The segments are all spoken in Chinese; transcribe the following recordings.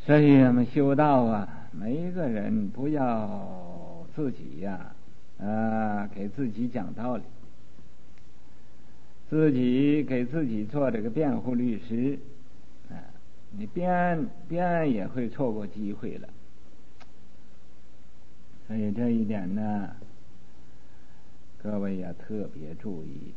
所以我们修道啊，每一个人不要自己给自己讲道理，自己给自己做这个辩护律师你辩也会错过机会了。所以这一点呢，各位要特别注意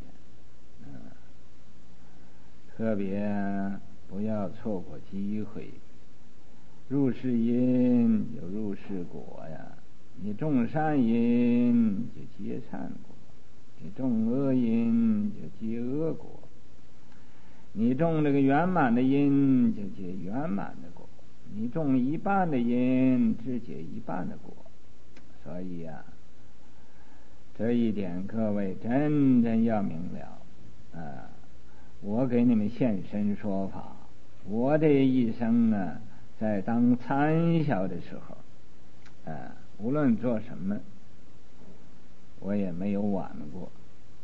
特别不要错过机会。入世因有入世果呀，你种善因就结善果，你种恶因就结恶果，你种这个圆满的因就结圆满的果，你种一半的因只结一半的果。所以这一点各位真要明了我给你们现身说法，我这一生在当参晓的时候无论做什么我也没有晚过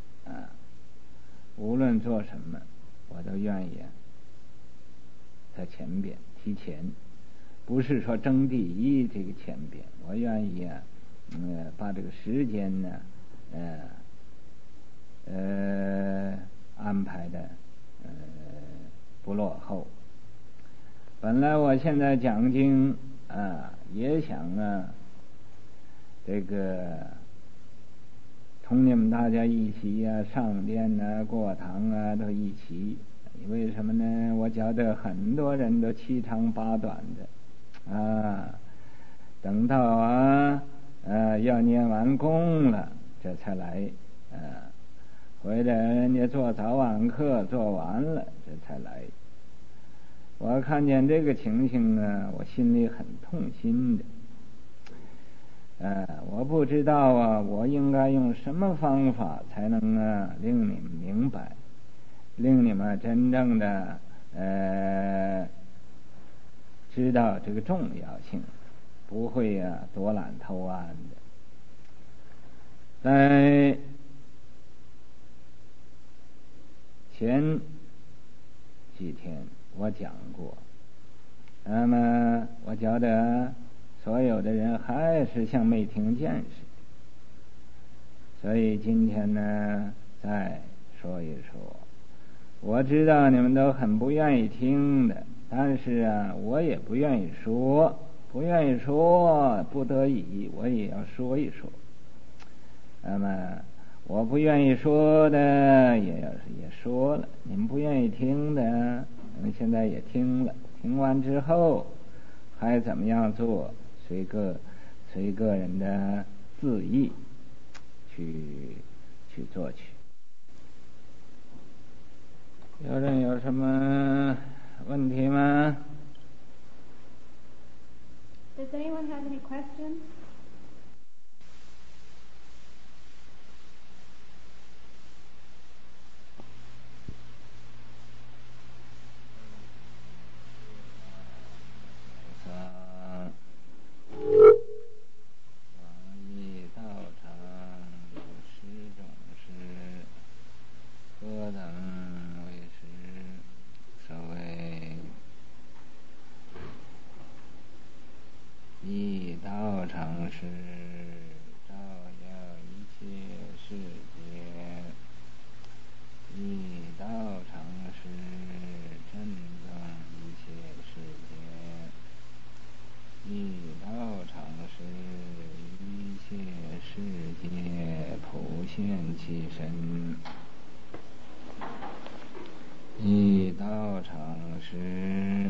无论做什么我都愿意在前边提前，不是说争第一这个前边，我愿意把这个时间安排的不落后。本来我现在讲经也想这个同你们大家一起上殿过堂都一起。为什么呢？我觉得很多人都七长八短的等到要念完功了这才来或者人家做早晚课做完了这才来。我看见这个情形我心里很痛心的我不知道我应该用什么方法才能令你们明白，令你们真正的知道这个重要性，不会躲懒偷安的。在前几天我讲过，那么我觉得所有的人还是像没听见似的，所以今天再说一说。我知道你们都很不愿意听的，但是我也不愿意说，不愿意说不得已我也要说一说。那么我不愿意说的也说了，你们不愿意听的你们现在也听了，听完之后还怎么样做随个人的自意去做去。有人有什么问题吗？ Does anyone have any questions?一道场时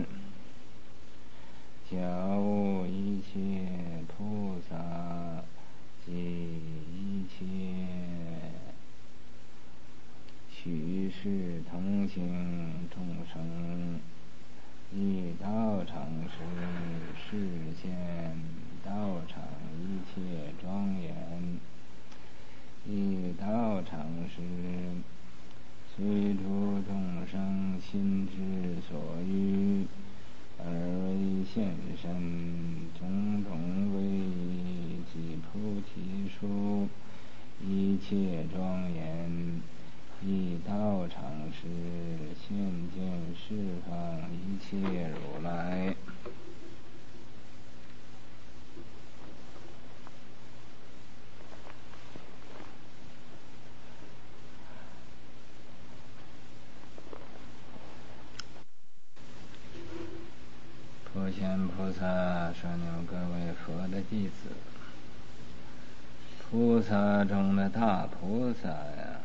教悟一切菩萨及一切许世同行众生，一道场时示现道场一切庄严，一道场时随诸众生心之所欲而为现身，种种威仪及菩提树一切庄严，一道场时现见释放一切如来。 普贤菩萨说：“你们各位佛的弟子，菩萨中的大菩萨呀，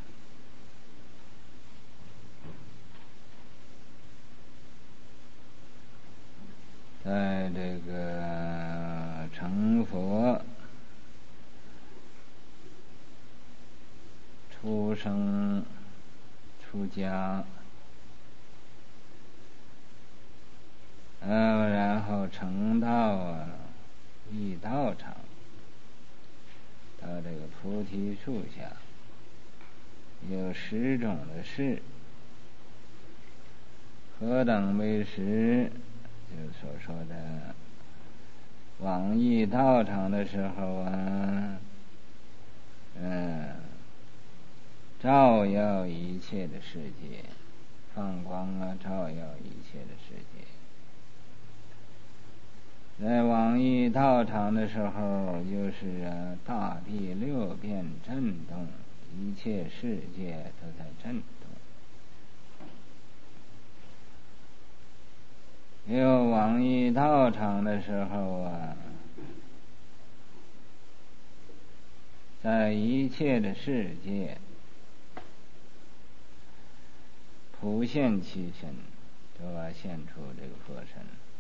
在这个成佛、出生、出家，然后成道啊，立道场，到这个菩提树下，有10种的事。何等为10？就是所说的往诣道场的时候啊，照耀一切的世界，放光啊，照耀一切的世界。在往诣道场的时候，就是大地6片震动，一切世界都在震动。又往诣道场的时候啊，在一切的世界普现其身，都要现出这个佛身。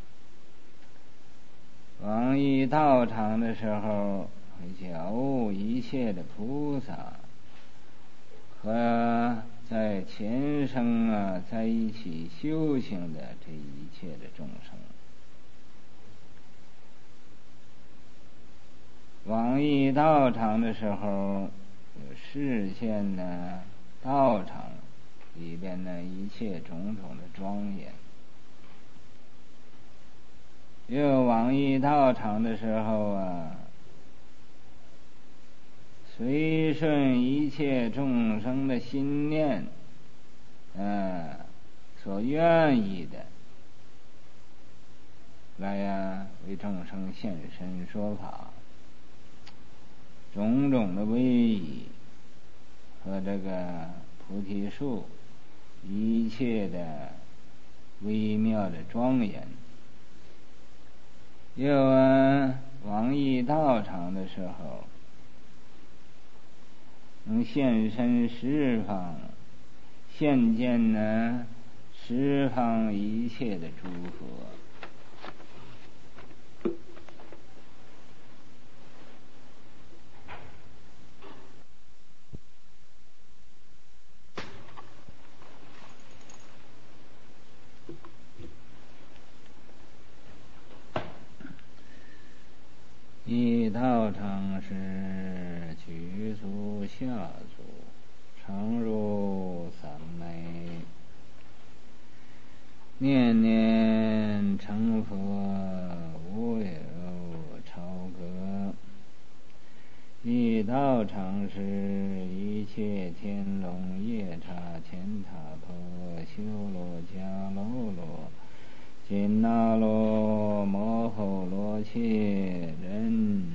往诣道场的时候，觉悟一切的菩萨和在前生啊在一起修行的这一切的众生。往诣道场的时候，视现呢道场里边呢一切种种的庄严。又往诣道场的时候啊，随顺一切众生的心念，所愿意的，来为众生现身说法，种种的威仪和这个菩提树一切的微妙的庄严。又往诣道场的时候，能现身十方，现见呢十方一切的诸佛。一道场是举足下足，常入三昧，念念成佛，无有超隔。一道场是一切天龙夜叉乾闼婆修罗迦楼罗紧那罗摩吼罗切人，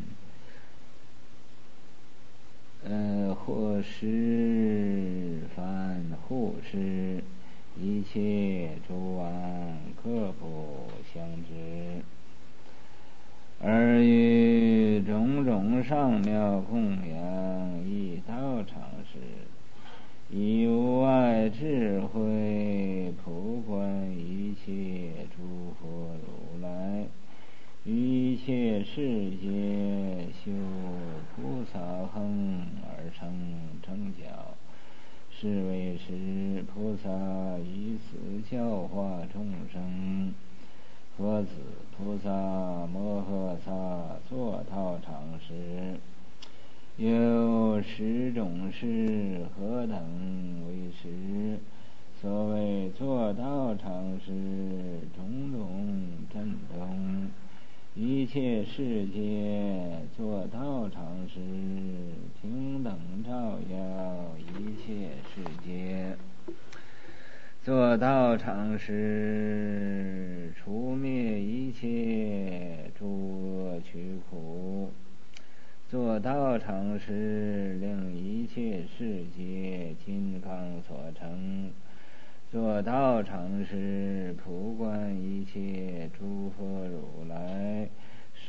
或施梵护施，一切诸王各不相知，而于种种上妙供养一道场时，以无碍智慧普观一切诸佛如来，一切世界修菩萨行而成正觉，是为使菩萨以此教化众生。佛子菩萨摩诃萨作道场时，有10种事，何等为10？所谓作道场时，种种震动，一切世界作道场时，平等照耀一切世界。作道场时，除灭一切诸恶趣苦。作道场时，令一切世界金刚所成。作道场时，普观一切诸佛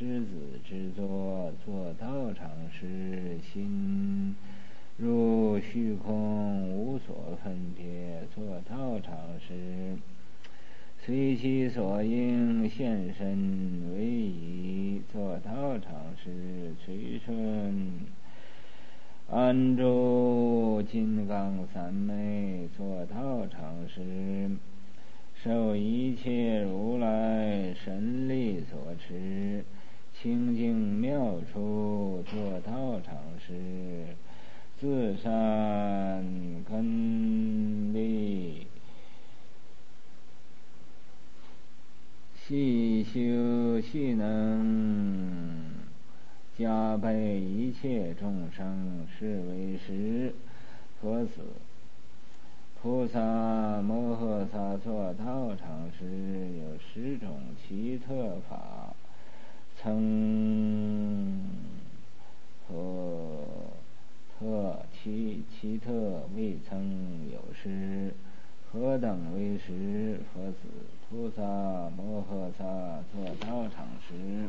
狮子之作，作道场时，心入虚空，无所分别。作道场时，随其所应，现身为宜。作道场时，随顺安住金刚三昧。作道场时，受一切如来神力所持，清净妙处。作道场时，自善根利，细修细能，加倍一切众生，是为实。佛子菩萨摩诃萨作道场时，有10种奇特法，曾奇特未曾有失。何等为实？佛子菩萨摩诃萨作道场时，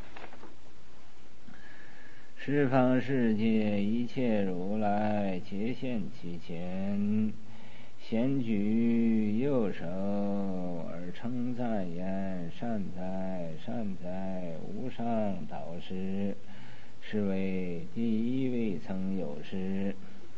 十方世界一切如来皆现其前，咸举右手而称赞言：善哉善哉，无上导师，是为第一未曾有失。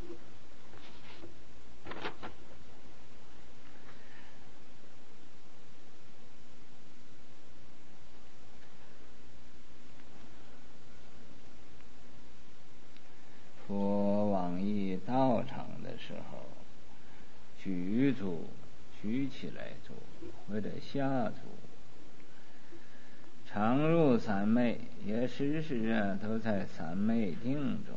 佛往诣道场的时候，举起来做，或者下做，常入三昧，也时时都在三昧定中。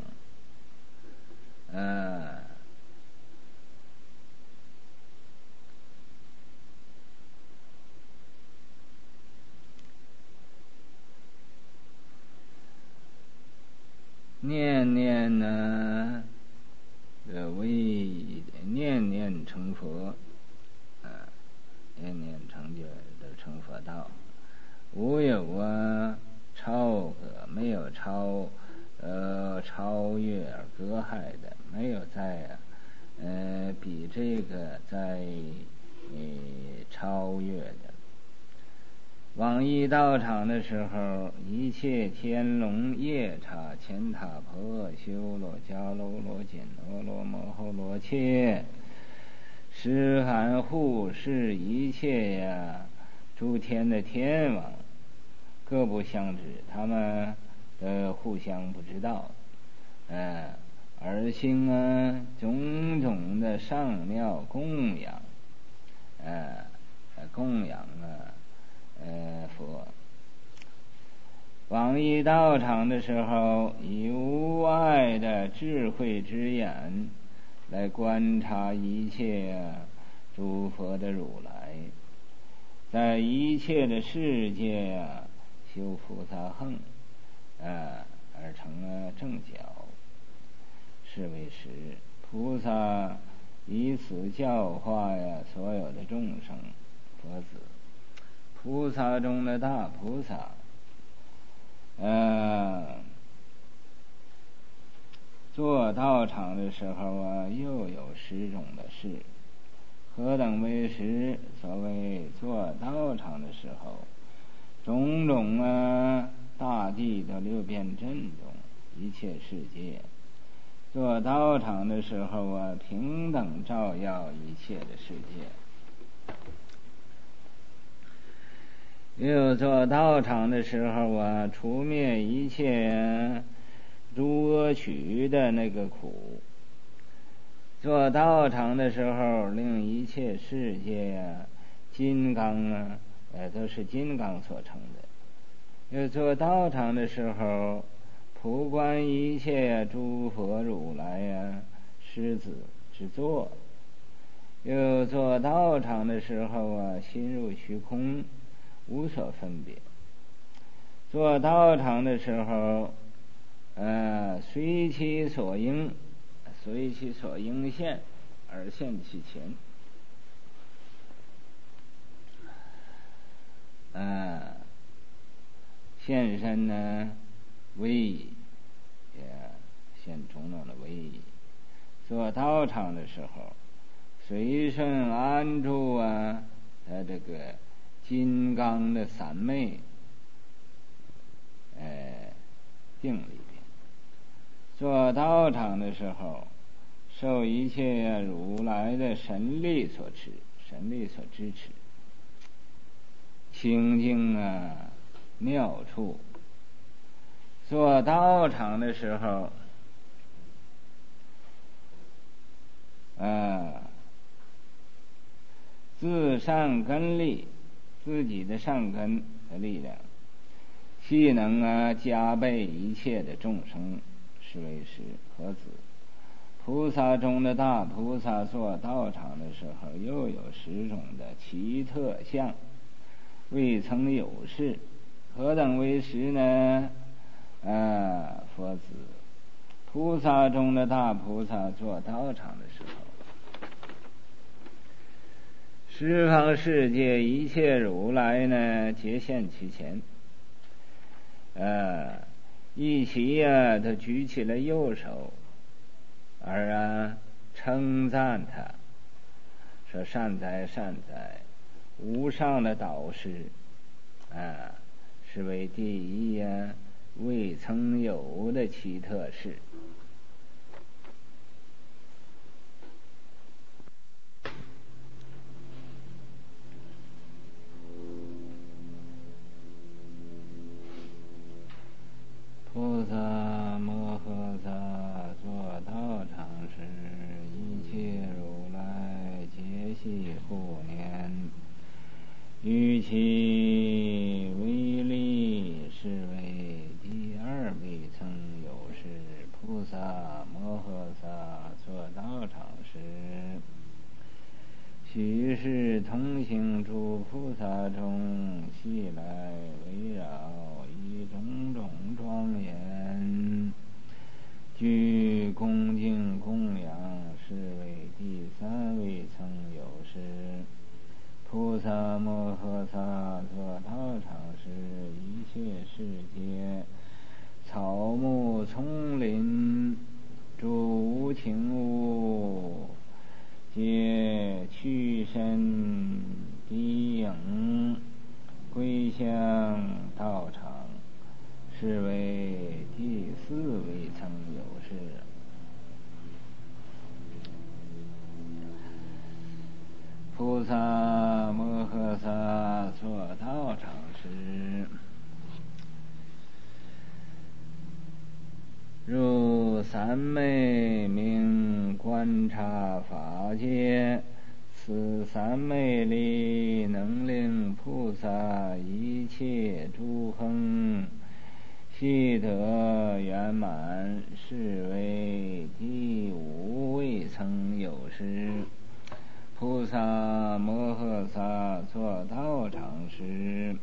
念念呢，念念成佛，念念成就的成佛道。无有超隔，没有超越而隔害的，没有在比这个在超越的。往诣道场的时候，一切天龙夜叉乾闼婆修罗迦楼罗紧罗罗摩诃罗伽尸含护世一切诸天的天王，各不相知，他们互相不知道，而行种种的上妙供养，佛。往诣道场的时候，以无碍的智慧之眼来观察一切诸佛的如来，在一切的世界修菩萨行，而成正觉，是为实。菩萨以此教化所有的众生。佛子菩萨中的大菩萨，做道场的时候又有10种的事。何等为实？所谓做道场的时候，种种大地都六遍震动，一切世界。做道场的时候平等照耀一切的世界。又做道场的时候除灭一切诸恶趣的那个苦。做道场的时候，令一切世界金刚都是金刚所成的。又做道场的时候，普观一切诸佛如来狮子之作。又做道场的时候心入虚空，无所分别。做道场的时候，随其所应现而现其前。 现身呢威仪，也现种种的威仪。做道场的时候，随顺安住他这个金刚的三昧定里边。做道场的时候，受一切如来的神力所持，神力所支持，清净妙处。做道场的时候自善根力，自己的善根的力量，既能加倍一切的众生，是为是何子。菩萨中的大菩萨做道场的时候，又有10种的奇特相，未曾有事。何等为实呢？佛子，菩萨中的大菩萨做道场的时候，十方世界一切如来呢，皆现其前，一起都举起了右手，而称赞他，说善哉善哉，无上的导师，是为第一未曾有的奇特事。菩萨摩诃萨做道场时，一切如来皆悉护念，于其威力，是为第2位曾有事。菩萨摩诃萨做道场时，须是同行诸菩萨中，悉来围绕，以种种庄严具恭敬供养，是为第3位曾有事。菩萨摩诃萨做道场时，一切世界草木丛林诸无情物，皆屈身低影归向道场，是为第4位曾有事。菩萨摩诃萨做道场时，入三昧名观察法界，此三昧力能令菩萨一切诸行悉得圆满，是为第5位曾有事。菩萨摩诃萨做道场时，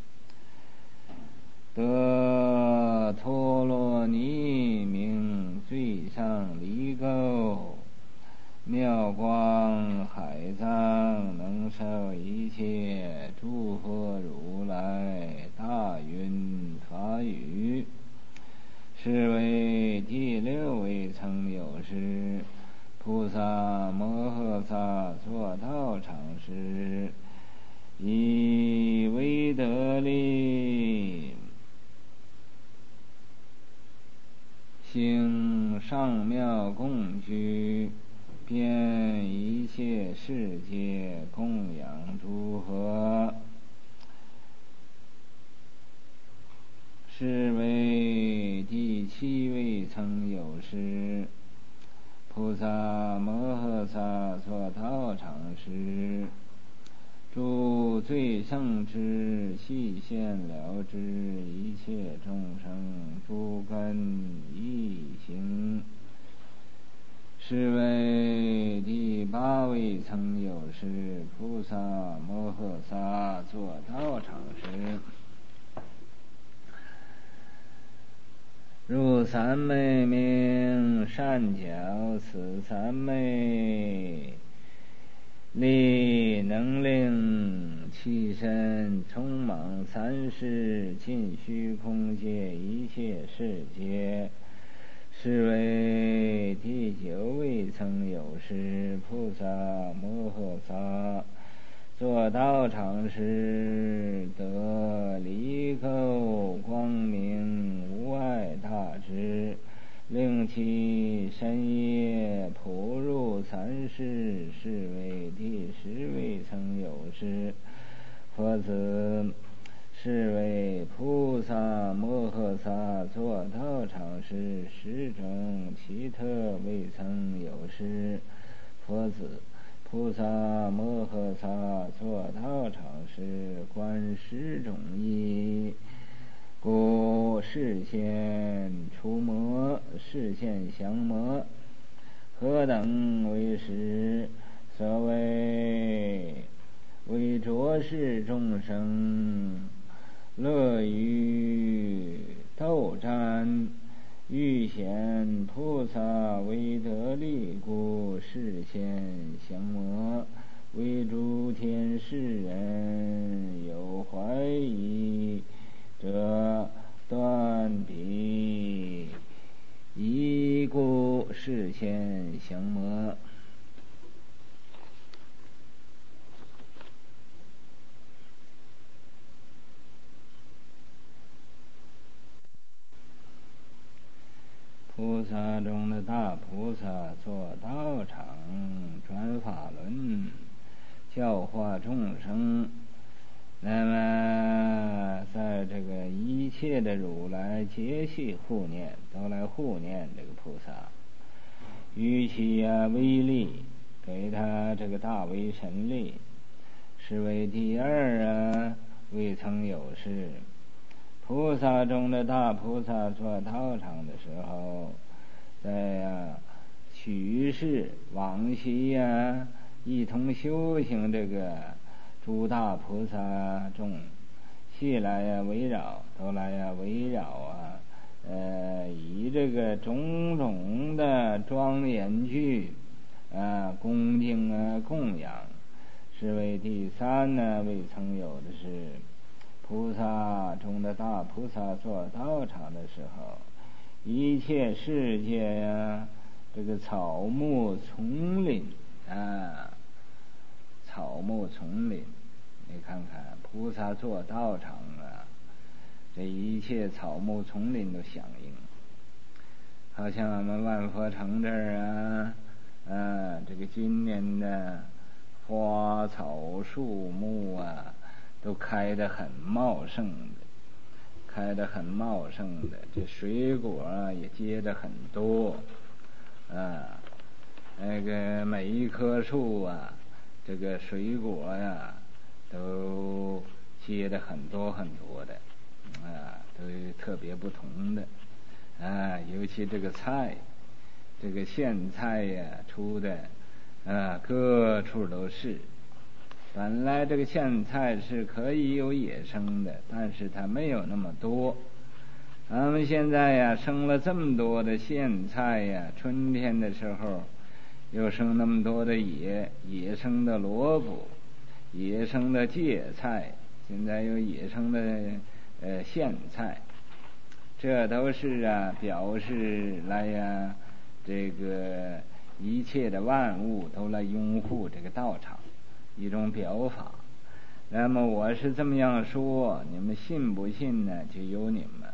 得陀罗尼名最上离垢，妙光海藏，能受一切诸佛如来大云法语，是为第6位曾有事。菩萨摩诃萨做道场时，以威德力行上妙供居，遍一切世界供养诸佛，是为第7位曾有事。菩萨摩诃萨做道场时，诸最胜之细现了知，一切众生诸根一行，是为第8位曾有事。菩萨摩诃萨做道场时，入三昧名善巧，此三昧力能令气身充满三世，尽虚空界一切世界，是为第九位曾有师菩萨摩诃萨，作道场时得离垢光明无碍大智，令其身业普入三世，是为第十位曾有师。佛子，是为菩萨摩诃萨作道场时，十种奇特未曾有师。佛子，菩萨摩诃萨作道场时，观十种义，故视线除魔，视线降魔。何等为实？所谓为浊世众生乐于斗战，欲显菩萨为得力，故视线降魔。为诸天世人有怀疑者，断彼疑故视线降魔。菩萨中的大菩萨作道场，转法轮，教化众生。那么在这个一切的如来皆系护念，都来护念这个菩萨，于其威力，给他这个大威神力，是为第二未曾有事。菩萨中的大菩萨做道场的时候，在取世往昔一同修行这个诸大菩萨众，系来围绕，都来围绕以这个种种的庄严具恭敬供养，是为第三未曾有的是。菩萨中的大菩萨做道场的时候，一切世界这个草木丛林草木丛林，你看看菩萨做道场这一切草木丛林都响应。好像我们万佛城这儿这个今年的花草树木都开得很茂盛的，这水果也结得很多那个每一棵树这个水果都结得很多的都特别不同的尤其这个菜，这个苋菜出的各处都是。本来这个苋菜是可以有野生的，但是它没有那么多。咱们现在生了这么多的苋菜春天的时候又生那么多的野生的萝卜，野生的芥菜，现在有野生的苋菜，这都是表示来这个一切的万物都来拥护这个道场，一种表法。那么我是这么样说，你们信不信呢？就由你们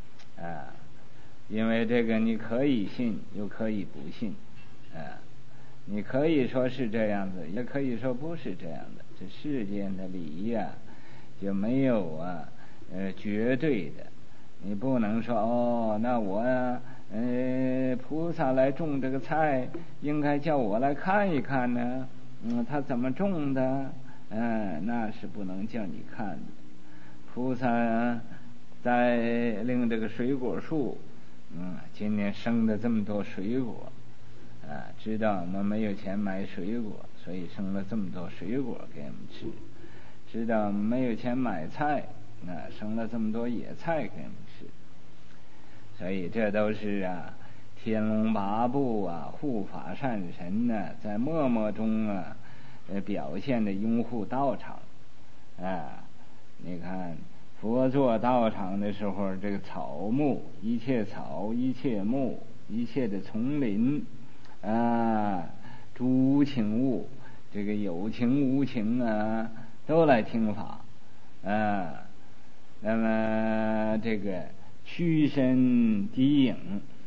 因为这个你可以信，又可以不信你可以说是这样子，也可以说不是这样的。这世间的理就没有绝对的。你不能说那我菩萨来种这个菜，应该叫我来看一看呢他怎么种的那是不能叫你看的。菩萨在令这个水果树今年生的这么多水果知道我们没有钱买水果，所以生了这么多水果给我们吃。知道没有钱买菜生了这么多野菜给我们吃。所以这都是天龙八部护法善神在默默中表现的拥护道场你看佛做道场的时候，这个草木，一切草，一切木，一切的丛林诸情物，这个有情无情都来听法那么这个屈身低影，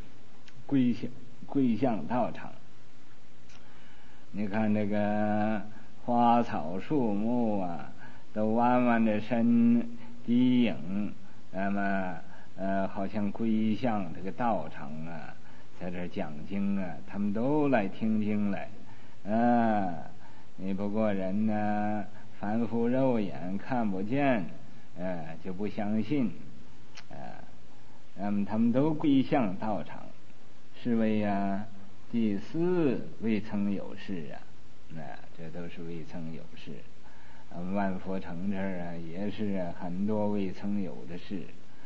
归向道场。你看这个花草树木都弯弯的身低影，那么好像归向这个道场在这讲经他们都来听经来你不过人呢，凡夫肉眼看不见就不相信那么他们都归向道场，是为第四未曾有事这都是未曾有事万佛城这儿也是很多未曾有的事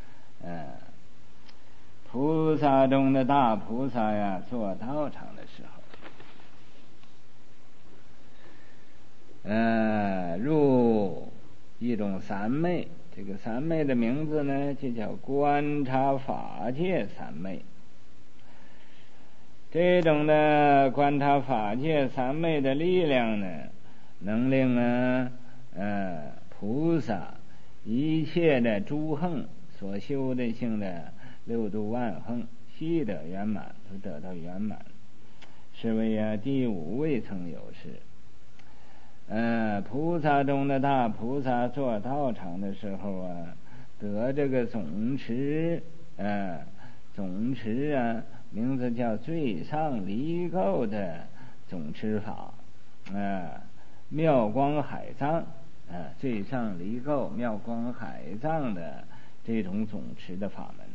菩萨中的大菩萨做道场的时候入一种三昧，这个三昧的名字呢就叫观察法界三昧。这种的观察法界三昧的力量呢，能令菩萨一切的诸行所修的性的六度万行悉得圆满，都得到圆满，是为第五未曾有事菩萨中的大菩萨做道场的时候得这个总持总持名字叫最上离垢的总持法妙光海藏最上离垢妙光海藏的这种总持的法门，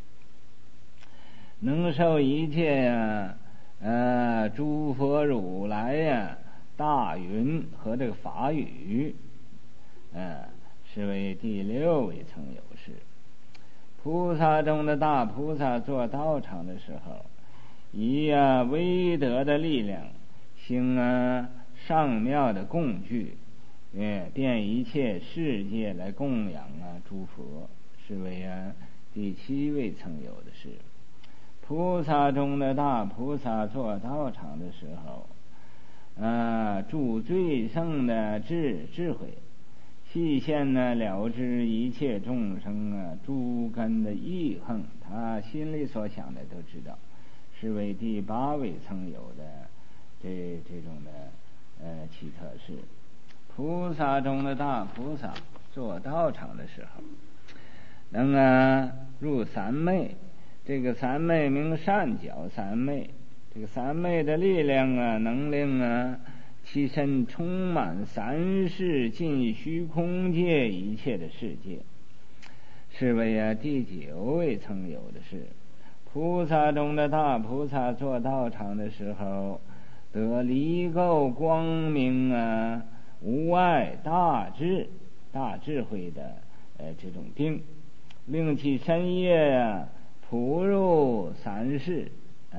能受一切诸佛如来大云和这个法语是为第六位曾有事。菩萨中的大菩萨做道场的时候，以威德的力量兴上妙的供具遍一切世界来供养诸佛，是为第七位曾有的事。菩萨中的大菩萨做道场的时候助最胜的智慧，细现了知一切众生诸根的意横，他心里所想的都知道，是为第八位曾有的这种的奇特事。菩萨中的大菩萨做道场的时候，能入三昧，这个三昧名善巧三昧，这个三昧的力量能令其身充满三世尽虚空界一切的世界，是为第九位曾有的事。菩萨中的大菩萨做道场的时候，得离垢光明无碍大智慧的这种定，令其身业普入三世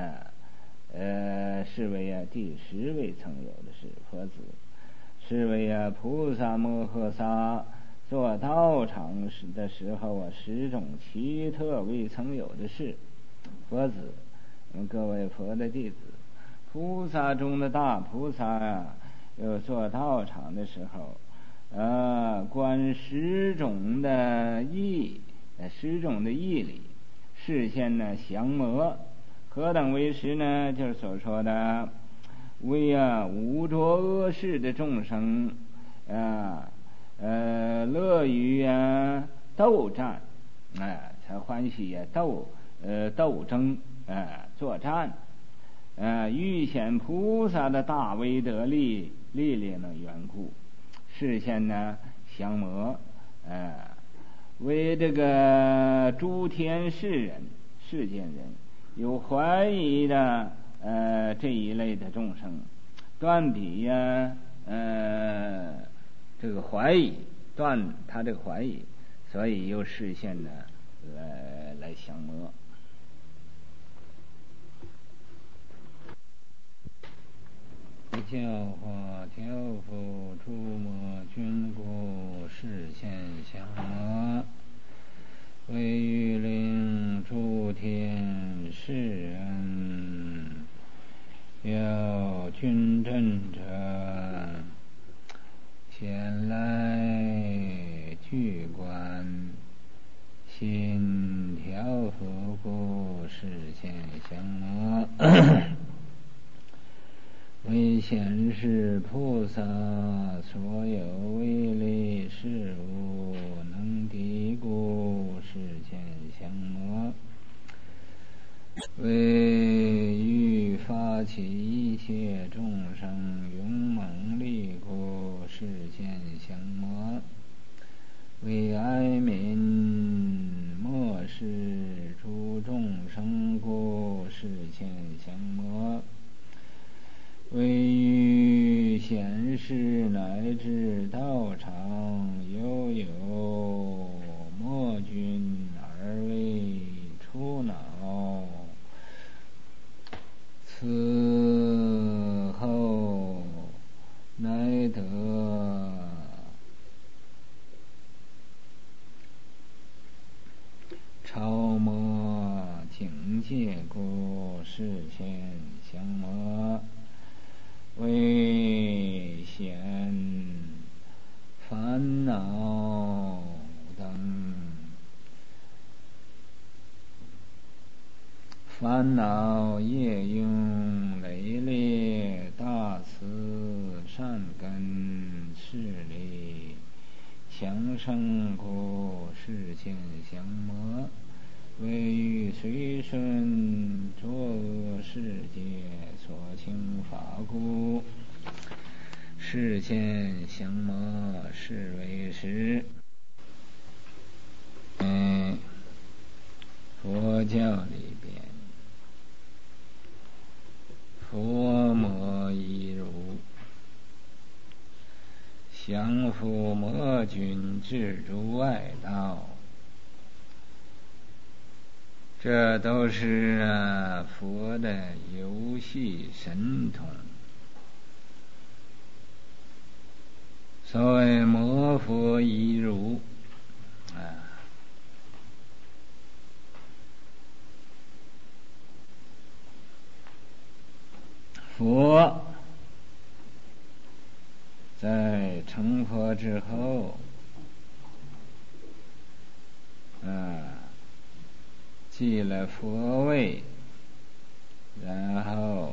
是为第十位曾有的是佛子，是为菩萨摩诃萨做道场的时候十种奇特未曾有的事。佛子，各位佛的弟子，菩萨中的大菩萨有做道场的时候观十种的义理，示现降魔。何等为实呢？就是所说的为无着恶事的众生乐于斗战才欢喜斗争作战欲显菩萨的大威德力量的缘故，示现降魔为这个诸天世间人有怀疑的这一类的众生，断彼这个怀疑，断他这个怀疑，所以又示现来降魔。 教化调伏诸魔君故视现降魔，为欲令诸天世恩，要君正者先来具观，心调伏故视现降魔。为显示菩萨所有为力事物能敌故视现降魔，为欲发起一切众生勇猛力故视现降魔，为哀悯漠视诸众生故视现降魔，为欲显示乃至道场犹有魔君而为出恼，此后乃得超魔境界故视现降魔，为显烦恼等烦恼业用累劣大慈善根势力强盛故视现降魔，为欲随顺作恶世界所请法故视现降魔，是为实。佛教里边佛魔一如，降伏魔君治诸外道，这都是佛的游戏神通。所谓魔佛一如佛在成佛之后继了佛位，然后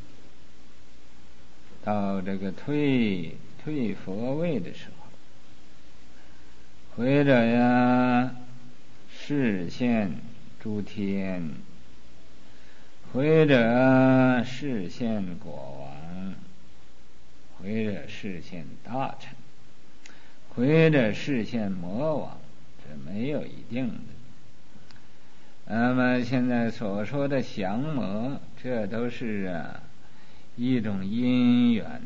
到这个退佛位的时候，或者视现诸天，或者视现国王，或者视现大臣，或者视现魔王，这没有一定的。那么现在所说的降魔，这都是一种因缘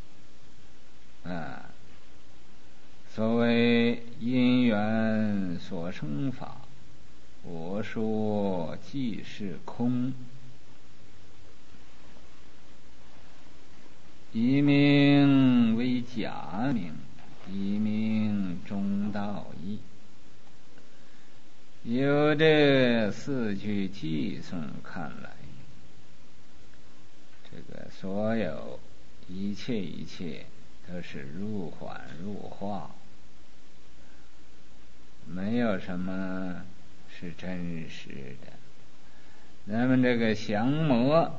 所谓因缘所生法，我说即是空，一名为假名，一名中道义。由这四句偈颂看来，这个所有一切都是入幻入化，没有什么是真实的。那么这个降魔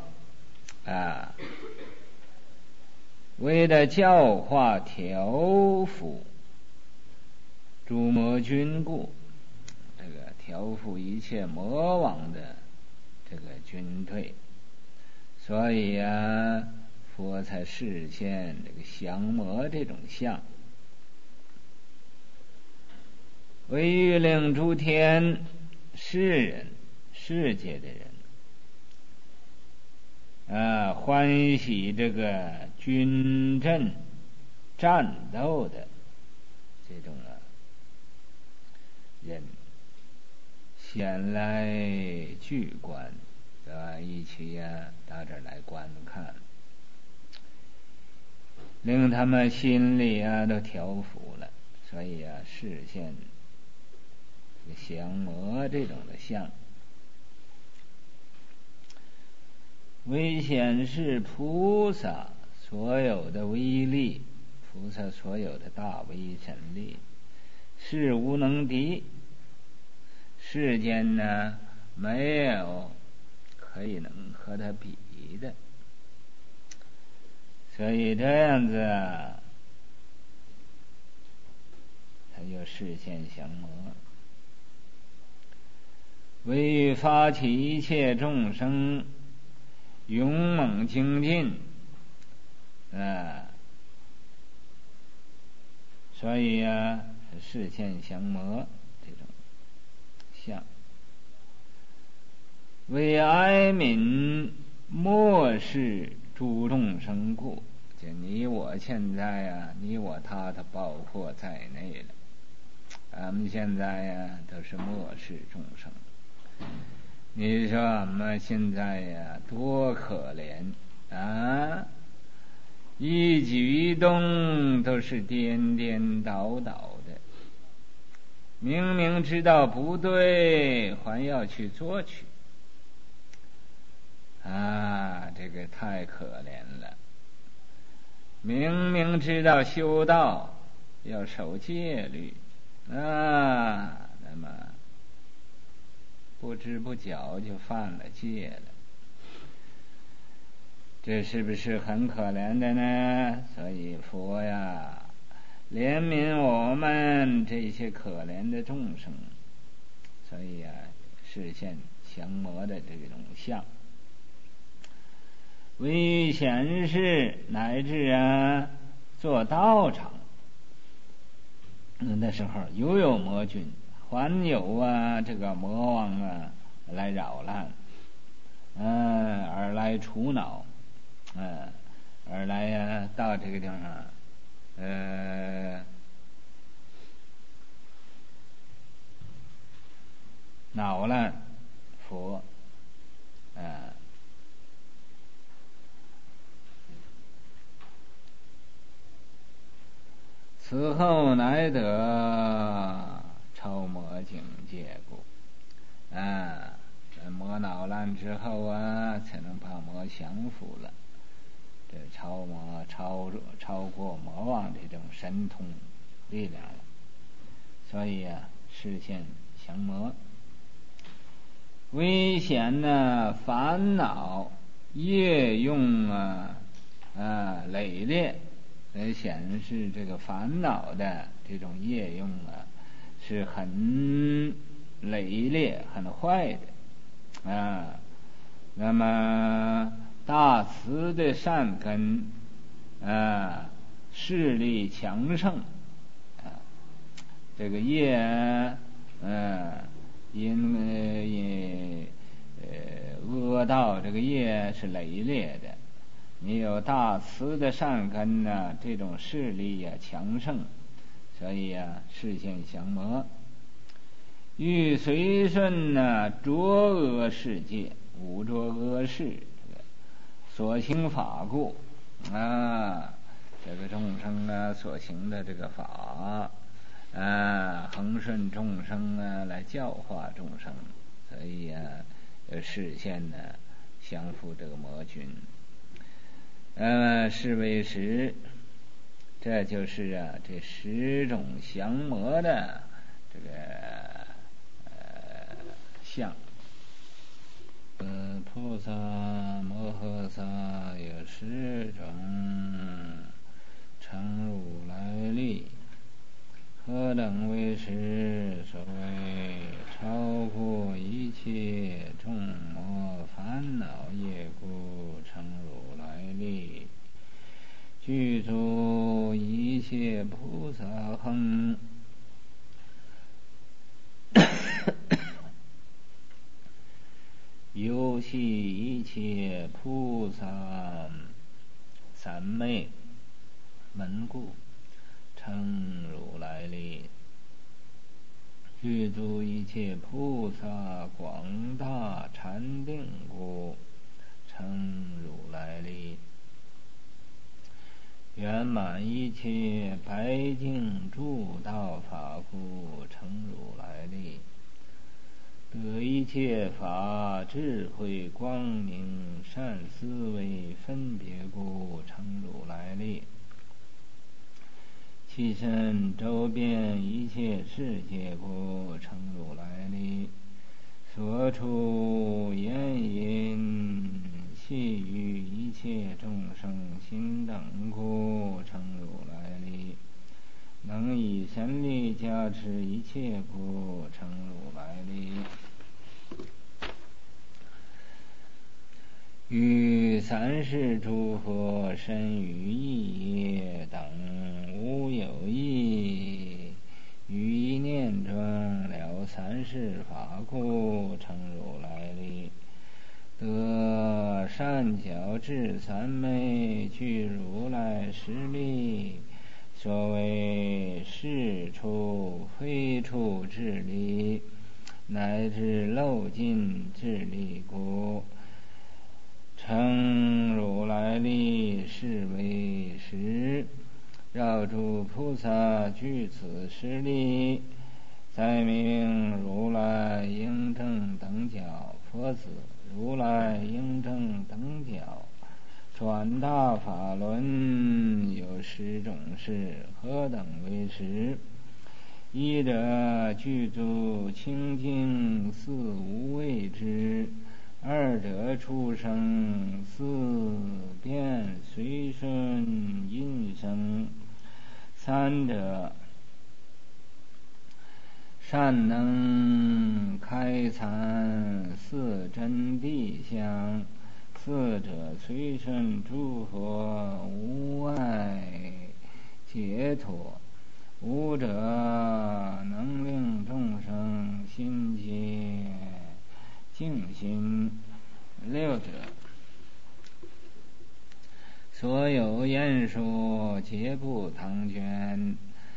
为了教化调伏诸魔君故，这个调伏一切魔王的这个军队，所以佛才示现这个降魔这种相，为欲令诸天世人世界的人欢喜这个军阵战斗的这种人先来聚观，一起到这儿来观看。 令他们心里都调伏了，所以示现降魔这种的相，为显示菩萨所有的威力，菩萨所有的大威神力是无能敌，世间呢没有可以能和他比的，所以这样子他就示现降魔，为发起一切众生勇猛精进所以示现降魔这种相，为哀悯漠视诸众生故，就你我现在你我他包括在内了，俺们现在都是漠视众生。你说俺们现在多可怜一举一动都是颠颠倒倒的，明明知道不对，还要去做去这个太可怜了。明明知道修道要守戒律那么不知不觉就犯了戒了，这是不是很可怜的呢？所以佛怜悯我们这些可怜的众生，所以示现降魔的这种相，为显示乃至做道场那时候又有魔君，还有这个魔王来扰乱而来除恼而来到这个地方恼乱佛此后乃得超魔境界故魔恼乱之后才能把魔降服了，这超魔超过魔王这种神通力量了，所以示现降魔，危险烦恼业用累劣，来显示这个烦恼的这种业用是很累劣很坏的那么大慈的善根势力强盛这个业因恶道这个业是累劣的，你有大慈的善根这种势力强盛，所以示现降魔，欲随顺浊恶世界五浊恶世所行法故这个众生所行的这个法恒顺众生来教化众生，所以示现降服这个魔君是为十，这就是这10种降魔的这个相。菩萨摩诃萨有10种成如来力，何等为十？所谓超过一切众魔烦恼业故成如来力，具足一切菩萨行游戏一切菩萨三昧门故成如来力，具足一切菩萨广大禅定故成如来力， 圆满一切白净诸道法故，成如来力。得一切法智慧光明善思维分别故，成如来力。其身周遍一切世界故，成如来力。所处言音系于一切众生心等故，成如来力。能以神力加持一切故，成如来力。于三世诸佛身语意业等无有异，于一念中了三世法故，成如来力。得善巧智三昧具如来实力，所谓是处非处智力，乃至漏尽智力故，成如来力。是为实。绕诸菩萨具此实力，再名如来应正等觉。佛子，如来应正等觉转大法轮有10种事，何等为实？一者具足清净四无畏之，二者出生四变随顺因生，三者善能开参四真谛相，四者随顺诸佛无碍解脱，五者能令众生心结净心，六者所有言说皆不唐捐，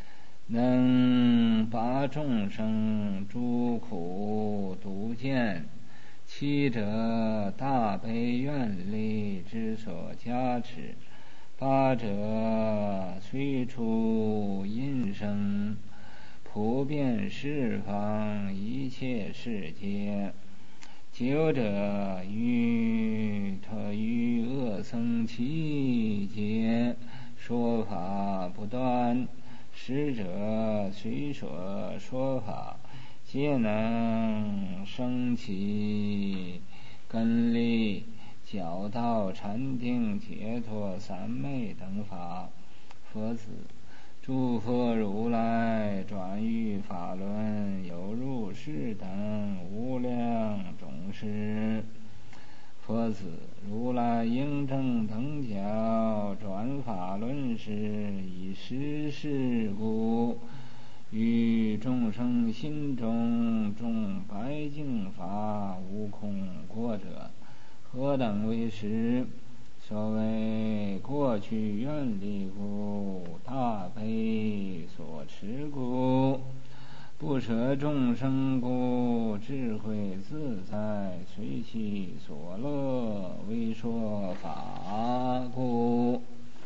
能拔众生诸苦毒见，七者大悲愿力之所加持，八者随处因生，普遍十方一切世界，九者于恶僧期间说法不断，十者随所说法皆能生起根力，教导禅定解脱三昧等法。佛子，诸佛如来转于法轮有如是等无量种事。佛子，如来应正等觉转法轮时，以实事故，于众生心中种白净法无空过者，何等为实？所谓过去愿力故，大悲所持故，不舍众生故，智慧自在随其所乐为说法故。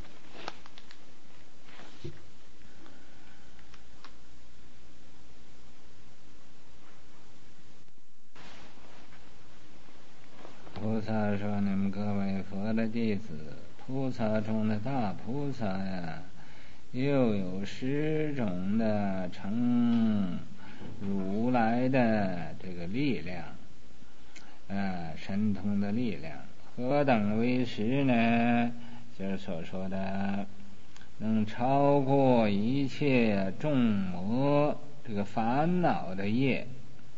菩萨说：你们各位佛的弟子，菩萨中的大菩萨呀，又有10种的成如来的这个力量，神通的力量。何等为实呢？就是所说的能超过一切众魔这个烦恼的业，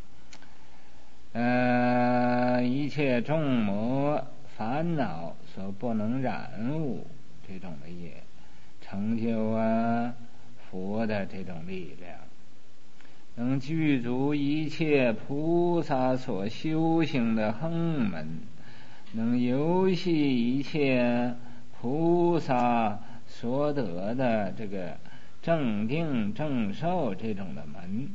一切众魔烦恼所不能染污这种的业，成就佛的这种力量，能具足一切菩萨所修行的行门，能游戏一切菩萨所得的这个正定正受这种的门，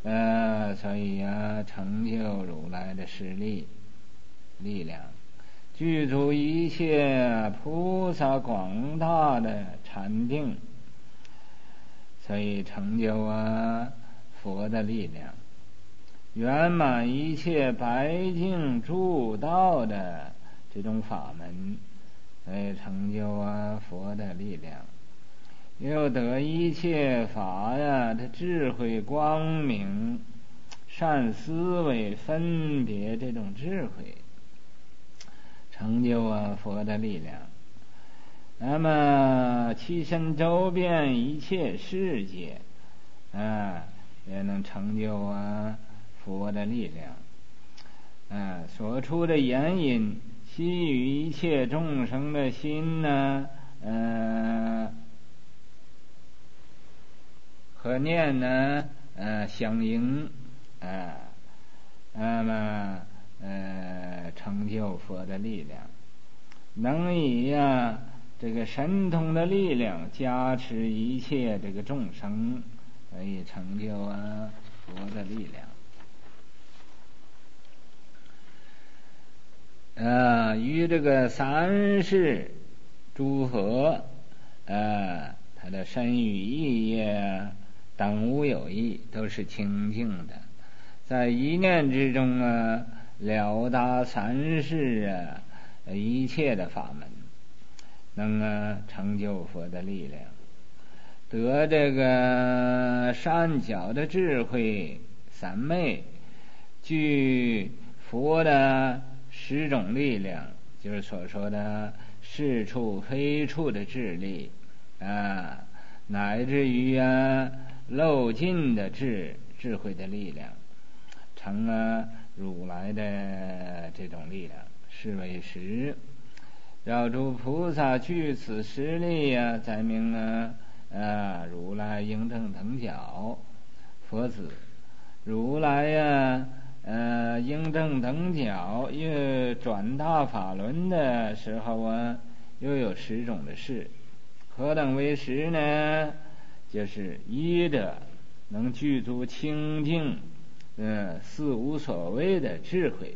所以成就如来的实力量。 具足一切菩萨广大的禅定，所以成就佛的力量，圆满一切白净诸道的这种法门，所以成就佛的力量，又得一切法的智慧光明，善思维分别这种智慧，成就佛的力量。那么其身周遍一切世界也能成就佛的力量。所出的言引悉与一切众生的心和念相应，那么成就佛的力量，能以这个神通的力量加持一切这个众生，可以成就佛的力量。与这个三世诸佛他的身语意业等无有异，都是清净的，在一念之中了达三世一切的法门，能成就佛的力量，得这个善巧的智慧三昧，具佛的十种力量，就是所说的是处非处的智力乃至于漏尽的智慧的力量，成如来的这种力量，是为实。绕诸菩萨具此实力载明如来应正等觉。佛子，如来应正等觉又转大法轮的时候又有10种的事。何等为实呢？就是一者能具足清净四无所谓的智慧，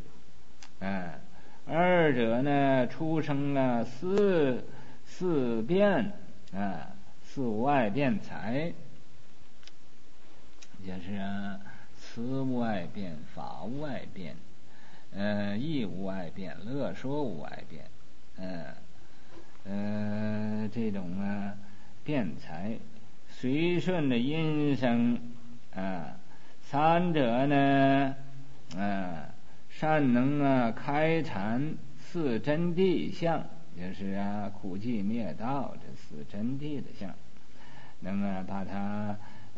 二者呢出生四变四无碍辩才，就是慈无碍辩，法无碍辩，义无碍辩，乐说无碍辩，这种辩才随顺的音声三者呢善能开阐四真谛相，就是苦寂灭道这四真谛的相，能把它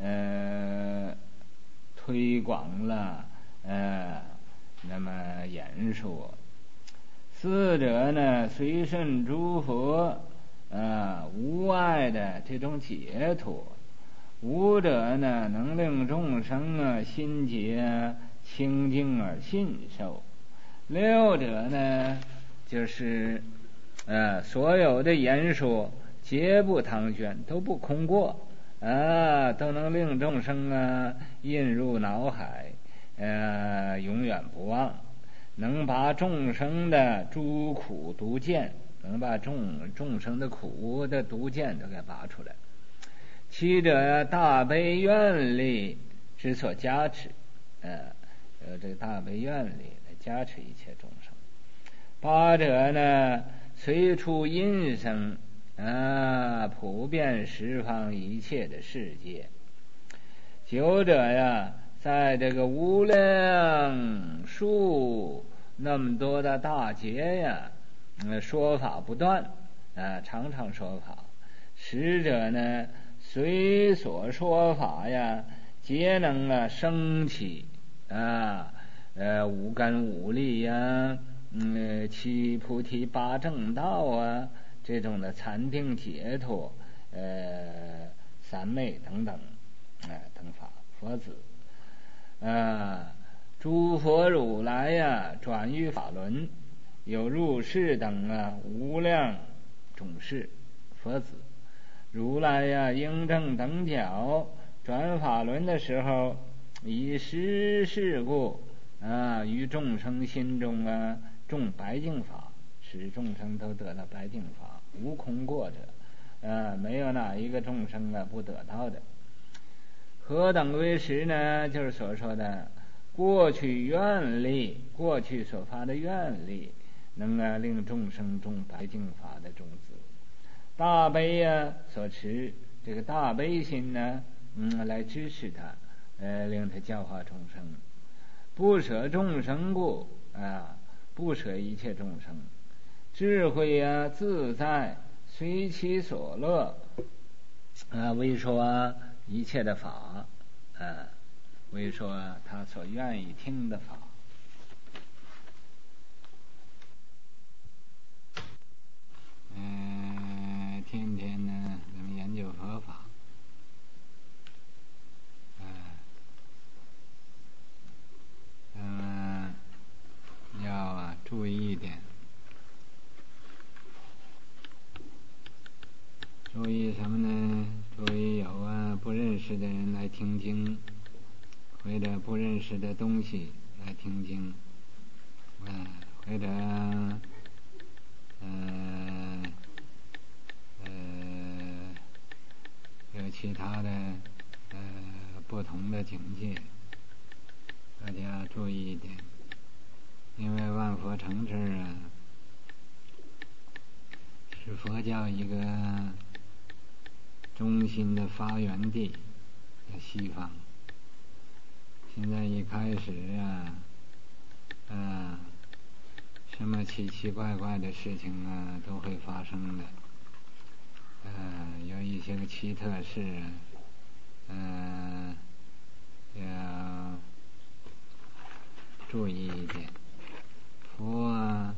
推广了那么演说。四者呢随顺诸佛无碍的这种解脱。五者呢能令众生心结清净而信受。六者呢就是所有的言说皆不唐宣，都不空过都能令众生印入脑海永远不忘，能把众生的诸苦毒见，能把众生的苦的毒见都给拔出来。七者大悲愿力之所加持这个大悲愿力来加持一切众生。八者呢随处音声普遍十方一切的世界。九者在这个无量数那么多的大劫说法不断常常说法。十者呢随所说法皆能升起五根五力七菩提八正道这种的禅定解脱三昧等等等法。佛子诸佛如来转于法轮，有入世等无量种事。佛子，如来应正等觉转法轮的时候，以实事故于众生心中种白净法， 使众生都得到白净法，无空过者，没有哪一个众生不得到的。何等为实呢？就是所说的过去愿力，过去所发的愿力，能令众生种白净法的种子。大悲所持这个大悲心呢，来支持他，令他教化众生，不舍众生故不舍一切众生。智慧自在，随其所乐，为说一切的法，为说他所愿意听的法。天天呢，咱们研究佛法，要注意一点。注意什么呢？注意有不认识的人来听经，或者不认识的东西来听经，或者有其他的不同的境界，大家注意一点。因为万佛城这儿是佛教一个中心的发源地，在西方。现在一开始什么奇奇怪怪的事情都会发生的。有一些个奇特事，要注意一点。佛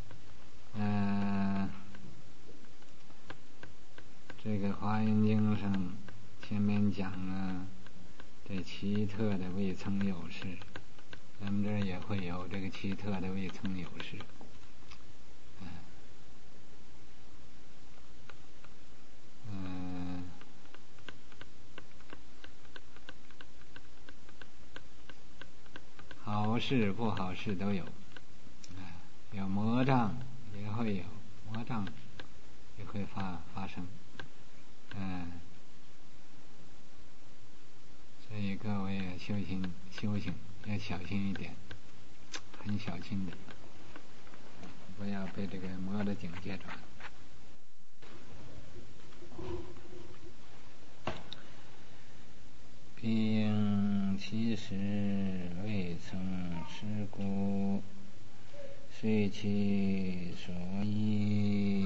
这个华严经上前面讲这奇特的未曾有事，咱们这儿也会有这个奇特的未曾有事。好事不好事都有，有魔障也会有，魔障也会发生，所以各位修行要小心一点，很小心的，不要被这个魔的境界转。并其实未曾失故，遂其所依，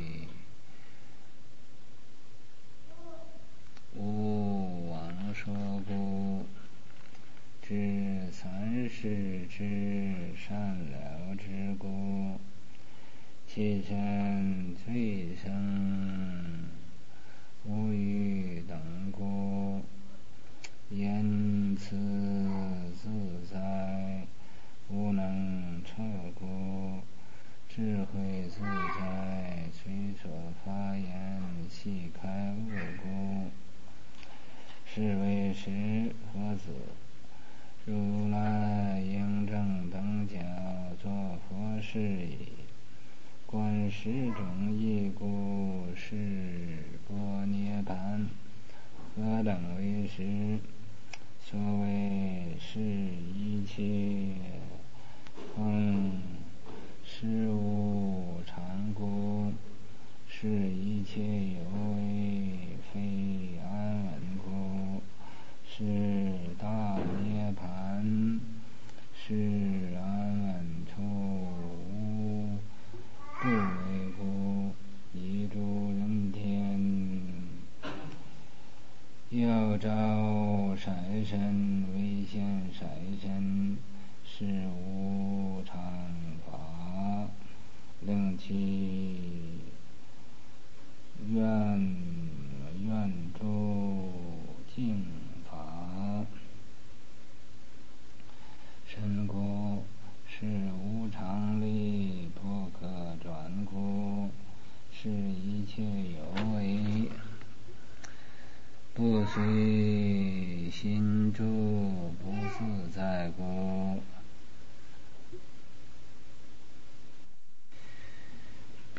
无往说故，知三世之善了之故，其身罪生无欲等故，言辞自在无能测故，智慧自在随所发言细开悟故，是为实佛子。如来应正等觉作佛事矣。观十种义故，是般涅盘。何等为实？所谓是一切事物常故，是一切有为非安稳故，是大涅盘，是安稳处无不为故，一诸人天要招色身为现色身，是无常法，令其愿诸净法。身故，是无常力不可转故，是一切有为不随心住不自在故。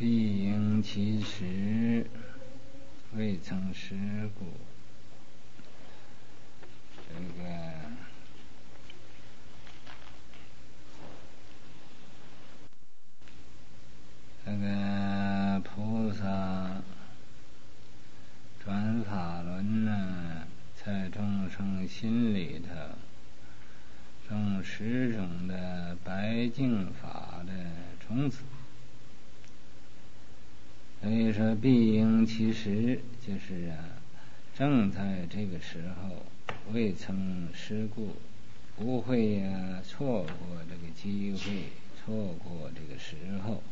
必应其时，未曾时故。这个菩萨转法轮呢，在众生心里头种10种的白净法的种子。所以说必应其时，就是正在这个时候，未曾失故，不会错过这个机会，错过这个时候。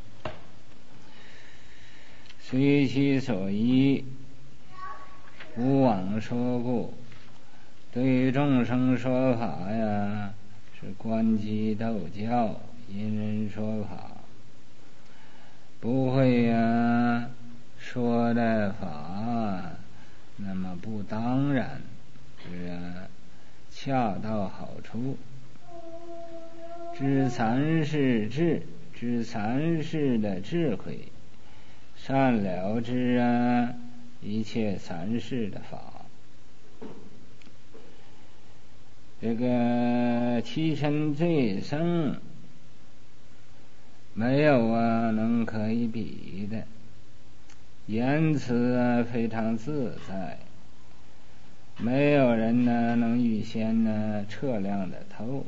随其所依，无往说故。对于众生说法是观机斗教，因人说法，不会说的法那么不当然，是恰到好处。知残事智，知残事的智慧，善了知一切残事的法。这个七尘罪生，没有能可以比的，言辞非常自在，没有人能预先测量得透。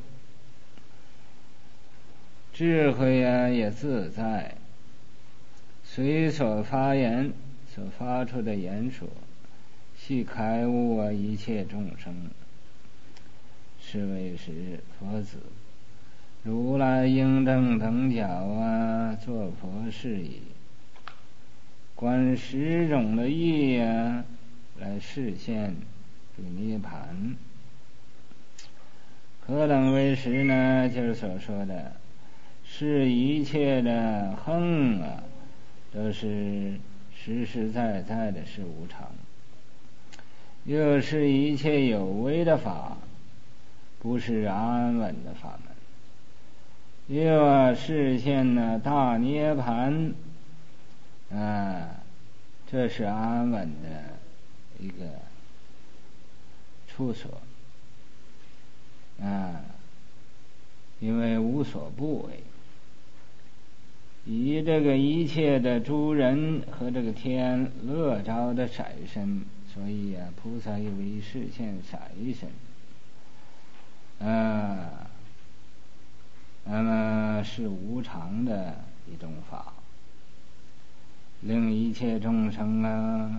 智慧也自在，随所发言，所发出的言说，系开悟一切众生，是为是佛子。如来应正等觉作佛事矣。观10种的义来示现这个涅盘。何等为实呢？就是所说的是一切的横都是实实在在的是无常，又是一切有为的法，不是安稳的法门，又示现大涅盘这是安稳的一个处所因为无所不为，以这个一切的诸人和这个天乐着的色身，所以菩萨又为示现色身那么是无常的一种法，令一切众生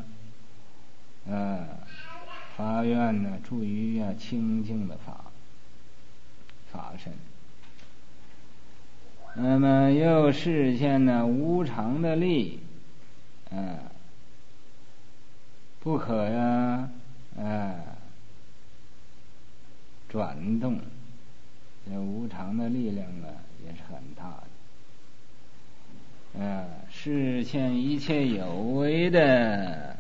发愿住于清净的法身。那么又示现无常的力不可转动，这无常的力量也是很大的示现一切有为的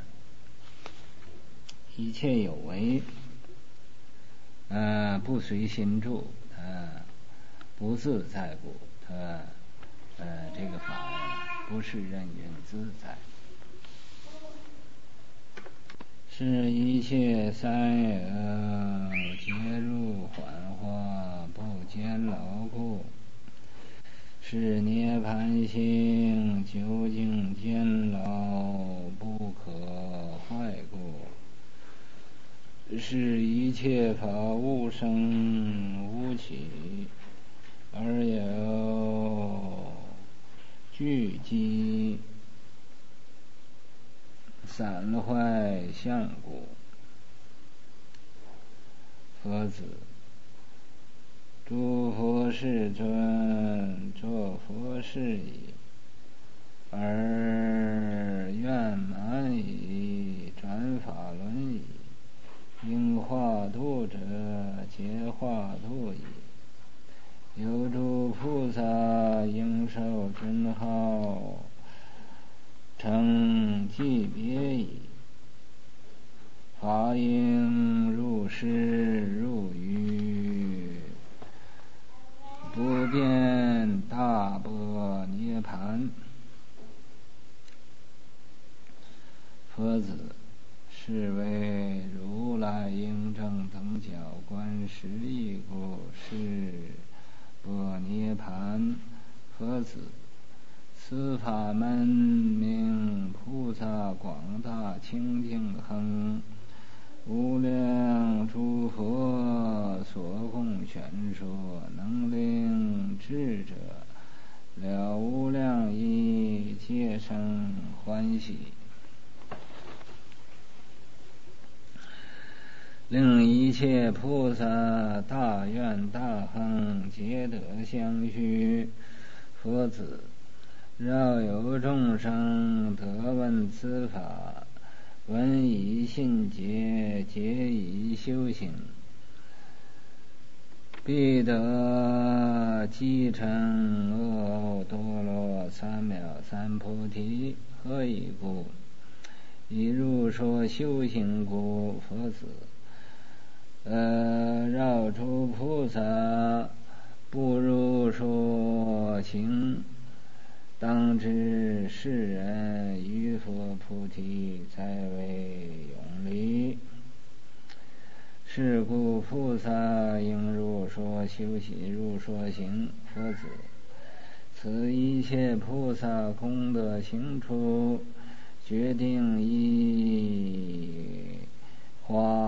一切有为不随心住，不自在故，这个法不是任运自在，是一切三恶皆入幻化，不坚牢故，是涅盘性究竟坚牢，不可坏故，是一切法无生无起，而有聚集散坏相故。佛子，诸佛世尊作佛事矣，而愿满矣，转法轮矣，应化度者皆化度矣。有诸菩萨应受尊号，称记别矣。法应入世入于不变大般涅盘。 故，是般涅盘。佛子，此法门名菩萨广大清净恒，无量诸佛所供宣说，能令智者了无量义，皆生欢喜，令一切菩萨大愿大恒，皆得相续。佛子，饶有众生得闻此法，闻以信解，解以修行，必得积成阿耨多罗三藐三菩提。何以故？以如说修行故。佛子，绕诸菩萨不如说行，当知世人于佛菩提，才为永离。是故菩萨应如说修习，如说行。佛子，此一切菩萨功德行处，决定以花